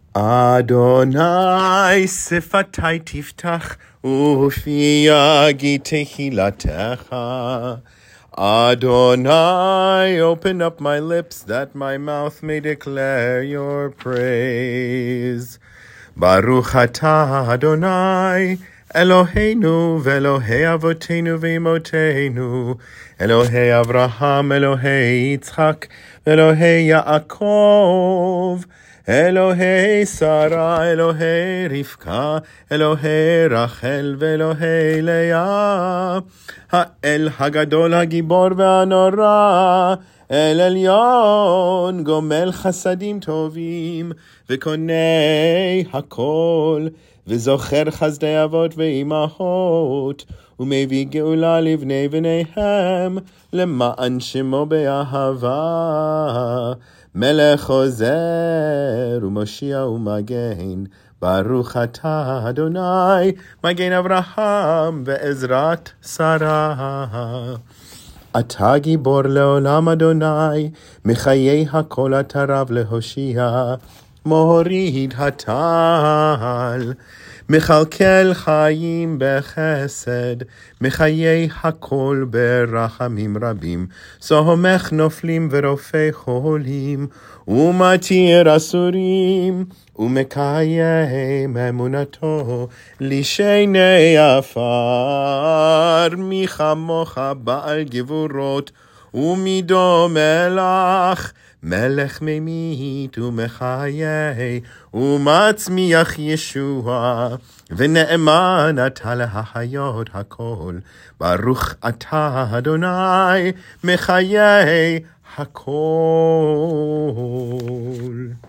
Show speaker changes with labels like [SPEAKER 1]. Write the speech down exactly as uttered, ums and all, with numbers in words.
[SPEAKER 1] Adonai sifatai tiftach ufi yagi tehilatecha. Adonai, open up my lips that my mouth may declare your praise. Baruch atah Adonai, Eloheinu ve'Elohei avotenu ve'imotenu, Elohei Avraham, Elohei Yitzchak, Elohei Yaakov, Elohei Sarah, Elohei Rivka, Elohei Rachel ve'Elohei Leah, Ha'el Hagadol Hagibor ve'Anora, El Elyon Gomel Chasadim Tovim Vekonei Hakol V'zocher Chazdei Avot ve'imahot Umevi Geula livnei v'neihem Lema'an Shemo be'ahava Melech Ozer U'Moshia U'Magen Baruch atah Adonai Magen Avraham ve'Ezrat Sarah. אתה גיבור לעולם אדוני, מחיי הכל אתה רב להושיע, מוריד הטל, מכלכל חיים בחסד, מחיי הכל ברחמים רבים, סומך נופלים ורופא חולים, ומתיר אסורים, ומקיים אמונתו לשני עפר, מי כמוך בעל גבורות ומידו מלך, מלך ממית ומחיה ומצמיח ישוע, ונאמן אתה להחיות הכל. ברוך אתה אדוני מחיי הכל.